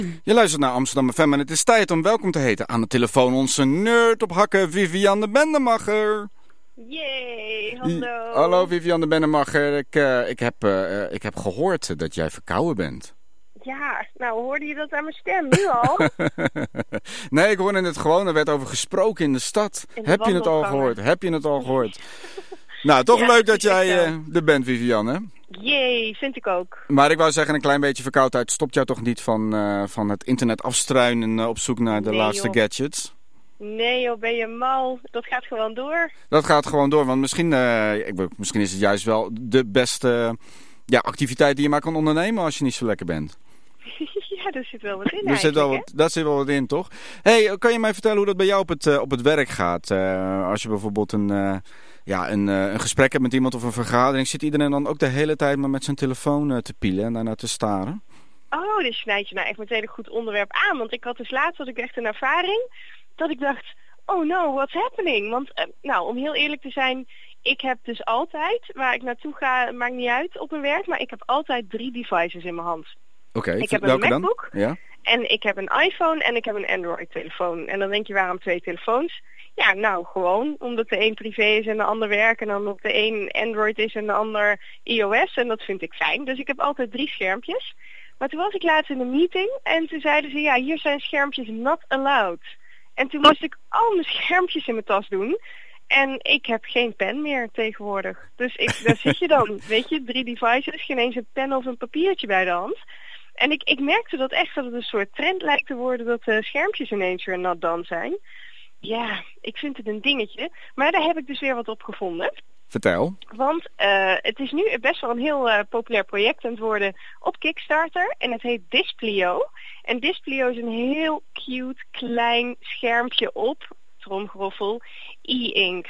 Je luistert naar Amsterdam FM en het is tijd om welkom te heten aan de telefoon onze nerd op hakken, Vivian de Bendemacher. Yay, hallo. Hallo Vivian de Bendemacher, ik heb gehoord dat jij verkouden bent. Ja, nou hoorde je dat aan mijn stem nu al? Nee, ik hoorde het gewoon, er werd over gesproken in de stad. Heb je het al gehoord? Nou, toch leuk dat jij er bent, Vivian, hè? Jee, vind ik ook. Maar ik wou zeggen, een klein beetje verkoudheid stopt jou toch niet van het internet afstruinen op zoek naar de laatste gadgets? Nee joh, ben je mal. Dat gaat gewoon door. Dat gaat gewoon door, want misschien is het juist wel de beste activiteit die je maar kan ondernemen als je niet zo lekker bent. Ja, er zit wel wat in Dat zit wel wat in, toch? Hey, kan je mij vertellen hoe dat bij jou op het werk gaat? Als je bijvoorbeeld een gesprek hebt met iemand of een vergadering, zit iedereen dan ook de hele tijd maar met zijn telefoon te pielen en daarna te staren? Oh, dus snijd je nou echt meteen een goed onderwerp aan. Want ik had dus laatst echt een ervaring dat ik dacht, oh no, what's happening? Want om heel eerlijk te zijn, ik heb dus altijd, waar ik naartoe ga, maakt niet uit op mijn werk, maar ik heb altijd 3 devices in mijn hand. Oké, ik heb een MacBook ja? En ik heb een iPhone en ik heb een Android-telefoon. En dan denk je, waarom 2 telefoons? Ja, nou, gewoon omdat de een privé is en de ander werk. En dan omdat de een Android is en de ander iOS. En dat vind ik fijn. Dus ik heb altijd 3 schermpjes. Maar toen was ik laatst in een meeting en toen zeiden ze, ja, hier zijn schermpjes not allowed. En toen moest ik al mijn schermpjes in mijn tas doen. En ik heb geen pen meer tegenwoordig. Dus daar zit je dan, weet je, 3 devices, geen eens een pen of een papiertje bij de hand. En ik merkte dat echt dat het een soort trend lijkt te worden dat de schermpjes ineens weer not done zijn. Ja, ik vind het een dingetje. Maar daar heb ik dus weer wat op gevonden. Vertel. Want het is nu best wel een heel populair project aan het worden op Kickstarter. En het heet Displio. En Displio is een heel cute klein schermpje op, tromgeroffel, e-ink.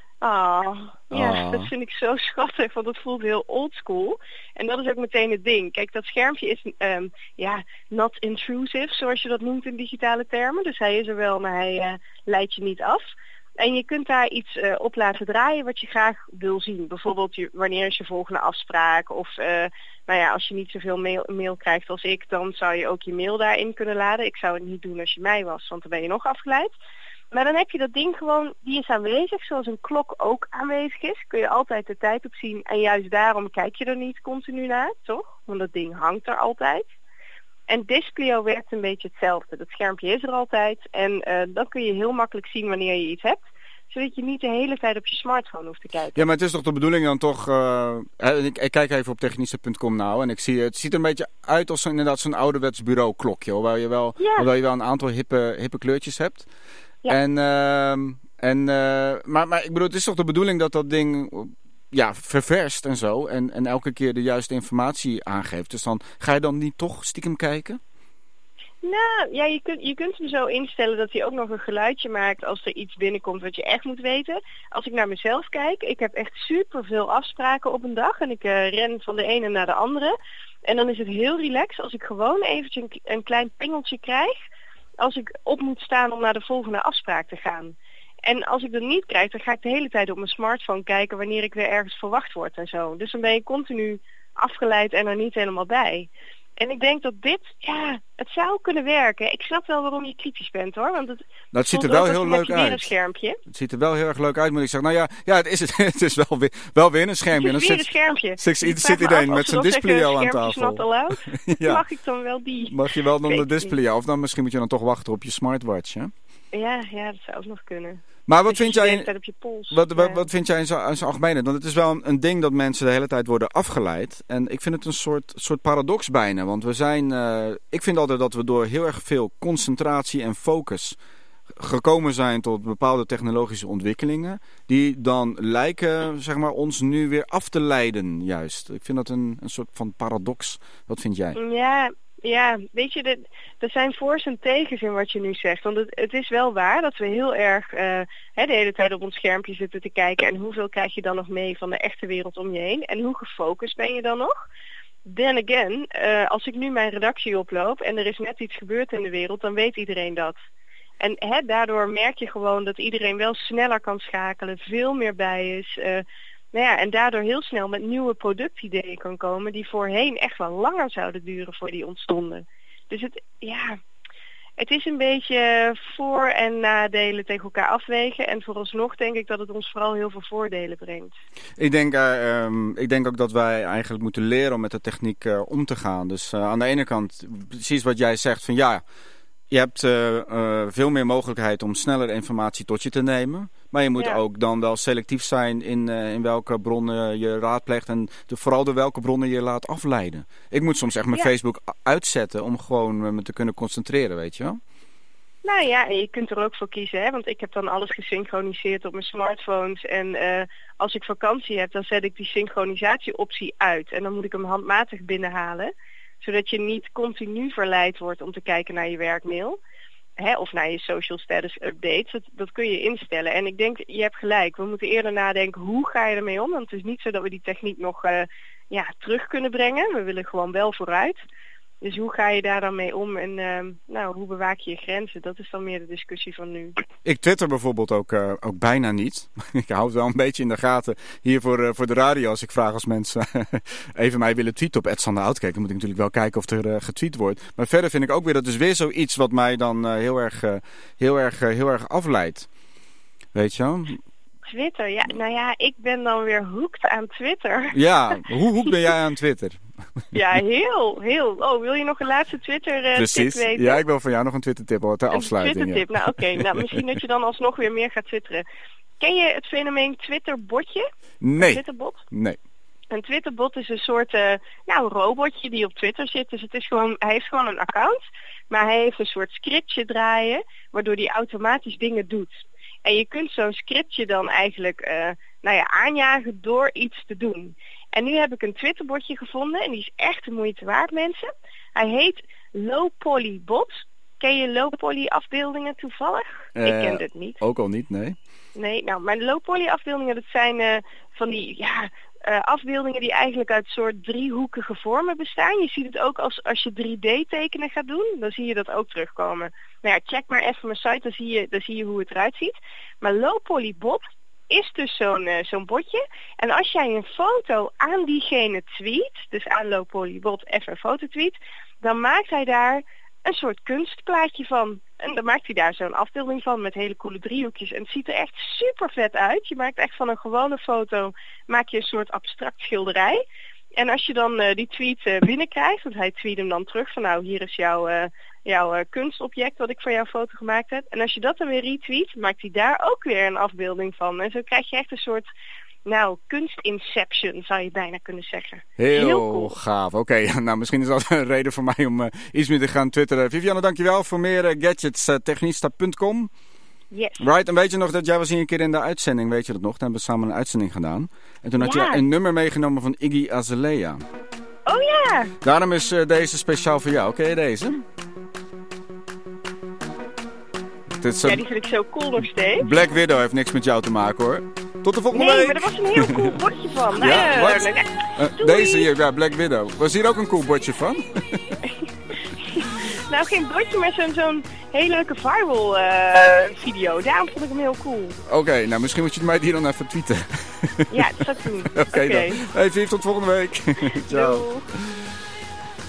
Ja, dat vind ik zo schattig, want het voelt heel oldschool. En dat is ook meteen het ding. Kijk, dat schermpje is not intrusive, zoals je dat noemt in digitale termen. Dus hij is er wel, maar hij leidt je niet af. En je kunt daar iets op laten draaien wat je graag wil zien. Bijvoorbeeld wanneer is je volgende afspraak. Of als je niet zoveel mail krijgt als ik, dan zou je ook je mail daarin kunnen laden. Ik zou het niet doen als je mij was, want dan ben je nog afgeleid. Maar dan heb je dat ding gewoon, die is aanwezig, zoals een klok ook aanwezig is. Kun je altijd de tijd op zien en juist daarom kijk je er niet continu naar, toch? Want dat ding hangt er altijd. En Displio werkt een beetje hetzelfde. Dat schermpje is er altijd en dan kun je heel makkelijk zien wanneer je iets hebt. Zodat je niet de hele tijd op je smartphone hoeft te kijken. Ja, maar het is toch de bedoeling dan toch... ik kijk even op technische.com nou en ik zie het ziet er een beetje uit als inderdaad zo'n ouderwets bureauklokje. Hoor, waar je wel een aantal hippe kleurtjes hebt. Ja. Maar ik bedoel, het is toch de bedoeling dat dat ding ververst en zo. En elke keer de juiste informatie aangeeft. Dus dan ga je dan niet toch stiekem kijken? Nou, ja, je kunt hem zo instellen dat hij ook nog een geluidje maakt als er iets binnenkomt wat je echt moet weten. Als ik naar mezelf kijk, ik heb echt super veel afspraken op een dag en ik ren van de ene naar de andere. En dan is het heel relaxed als ik gewoon eventjes een klein pingeltje krijg als ik op moet staan om naar de volgende afspraak te gaan. En als ik dat niet krijg, dan ga ik de hele tijd op mijn smartphone kijken wanneer ik weer ergens verwacht word en zo. Dus dan ben je continu afgeleid en er niet helemaal bij. En ik denk dat dit, het zou kunnen werken. Ik snap wel waarom je kritisch bent hoor. Want het ziet er wel heel leuk uit. Een schermpje. Het ziet er wel heel erg leuk uit, moet ik zeggen. Nou ja, het is wel weer een schermpje. Het is weer een schermpje. Zit iedereen met zijn Displio aan tafel. Ja. Mag ik dan wel die? Mag je wel dan de Displio? Of dan misschien moet je dan toch wachten op je smartwatch, hè? Ja, dat zou ook nog kunnen. Maar wat vind jij wat vind jij in zijn algemeenheid? Want het is wel een ding dat mensen de hele tijd worden afgeleid. En ik vind het een soort paradox bijna. Want ik vind altijd dat we door heel erg veel concentratie en focus gekomen zijn tot bepaalde technologische ontwikkelingen. Die dan lijken, zeg maar, ons nu weer af te leiden juist. Ik vind dat een soort van paradox. Wat vind jij? Ja, weet je, er zijn voor's en tegens in wat je nu zegt. Want het is wel waar dat we heel erg de hele tijd op ons schermpje zitten te kijken. En hoeveel krijg je dan nog mee van de echte wereld om je heen? En hoe gefocust ben je dan nog? Then again, als ik nu mijn redactie oploop en er is net iets gebeurd in de wereld, dan weet iedereen dat. En daardoor merk je gewoon dat iedereen wel sneller kan schakelen, veel meer bij is. En daardoor heel snel met nieuwe productideeën kan komen die voorheen echt wel langer zouden duren voor die ontstonden. Dus het is een beetje voor- en nadelen tegen elkaar afwegen. En vooralsnog denk ik dat het ons vooral heel veel voordelen brengt. Ik denk ook dat wij eigenlijk moeten leren om met de techniek om te gaan. Dus aan de ene kant, precies wat jij zegt, van ja, je hebt veel meer mogelijkheid om sneller informatie tot je te nemen. Maar je moet ook dan wel selectief zijn in welke bronnen je raadpleegt en vooral door welke bronnen je laat afleiden. Ik moet soms echt mijn Facebook uitzetten om gewoon me te kunnen concentreren, weet je wel? Nou ja, en je kunt er ook voor kiezen, hè? Want ik heb dan alles gesynchroniseerd op mijn smartphones. En als ik vakantie heb, dan zet ik die synchronisatieoptie uit. En dan moet ik hem handmatig binnenhalen. Zodat je niet continu verleid wordt om te kijken naar je werkmail. Of naar je social status updates. Dat kun je instellen. En ik denk, je hebt gelijk. We moeten eerder nadenken, hoe ga je ermee om? Want het is niet zo dat we die techniek nog terug kunnen brengen. We willen gewoon wel vooruit. Dus hoe ga je daar dan mee om? En hoe bewaak je je grenzen? Dat is dan meer de discussie van nu. Ik twitter bijvoorbeeld ook bijna niet. Ik hou het wel een beetje in de gaten hier voor de radio. Als ik vraag als mensen even mij willen tweeten op @sanderoudkerk, dan moet ik natuurlijk wel kijken of er getweet wordt. Maar verder vind ik ook weer, dat is weer zoiets wat mij dan heel erg afleidt. Weet je wel? Twitter, ik ben dan weer hooked aan Twitter. Ja, hoe hooked ben jij aan Twitter? Ja, heel. Oh, wil je nog een laatste Twitter-tip weten? Ja, ik wil van jou nog een Twitter-tip ter afsluiting. Een Twitter-tip, oké. Misschien dat je dan alsnog weer meer gaat twitteren. Ken je het fenomeen Twitter-botje? Nee. Een Twitterbot? Nee. Een Twitterbot is een soort robotje die op Twitter zit. Dus hij heeft gewoon een account, maar hij heeft een soort scriptje draaien, waardoor hij automatisch dingen doet. En je kunt zo'n scriptje dan eigenlijk aanjagen door iets te doen. En nu heb ik een Twitterbotje gevonden en die is echt de moeite waard, mensen. Hij heet Low Poly Bot. Ken je Low Poly afbeeldingen toevallig? Ik ken dit niet. Ook al niet, nee. Nee, maar de Low Poly afbeeldingen, dat zijn van die afbeeldingen die eigenlijk uit soort driehoekige vormen bestaan. Je ziet het ook als je 3D tekenen gaat doen, dan zie je dat ook terugkomen. Nou ja, check maar even mijn site, dan zie je hoe het eruit ziet. Maar Low Poly Bot is dus zo'n botje. En als jij een foto aan diegene tweet, dus aan Low Poly Bot even een foto tweet, dan maakt hij daar een soort kunstplaatje van. En dan maakt hij daar zo'n afbeelding van met hele coole driehoekjes. En het ziet er echt super vet uit. Je maakt echt van een gewone foto, maak je een soort abstract schilderij. En als je dan die tweet binnenkrijgt, want hij tweet hem dan terug van hier is jouw kunstobject wat ik voor jouw foto gemaakt heb. En als je dat dan weer retweet, maakt hij daar ook weer een afbeelding van. En zo krijg je echt een soort kunstinception, zou je bijna kunnen zeggen. Heel cool. Gaaf. Oké, nou misschien is dat een reden voor mij om iets meer te gaan twitteren. Vivianne, dankjewel voor meer gadgets. Technista.com. Yes. Right, en weet je nog dat jij was hier een keer in de uitzending, weet je dat nog? Toen hebben we samen een uitzending gedaan. En toen had je een nummer meegenomen van Iggy Azalea. Oh ja! Daarom is deze speciaal voor jou. Ken je deze? Die vind ik zo cool nog steeds. Black Widow heeft niks met jou te maken hoor. Tot de volgende week! Nee, maar er was een heel cool bordje van. Deze hier, Black Widow. Was hier ook een cool bordje van? Nou, geen bordje, maar zo'n hele leuke viral video. Daarom vond ik hem heel cool. Oké, nou misschien moet je mij die dan even tweeten. Ja, dat zou ik doen. Oké dan. Hey Viv, tot volgende week. Ciao. Doei.